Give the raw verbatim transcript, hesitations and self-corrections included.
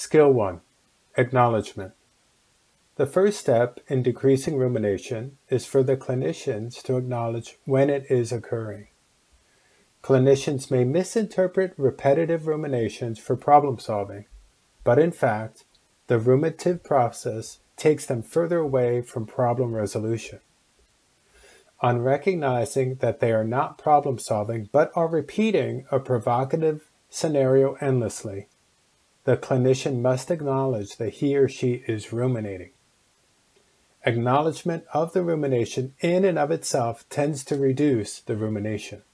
Skill one. Acknowledgement. The first step in decreasing rumination is for the clinicians to acknowledge when it is occurring. Clinicians may misinterpret repetitive ruminations for problem solving, but in fact, the ruminative process takes them further away from problem resolution. On recognizing that they are not problem solving but are repeating a provocative scenario endlessly, the clinician must acknowledge that he or she is ruminating. Acknowledgement of the rumination in and of itself tends to reduce the rumination.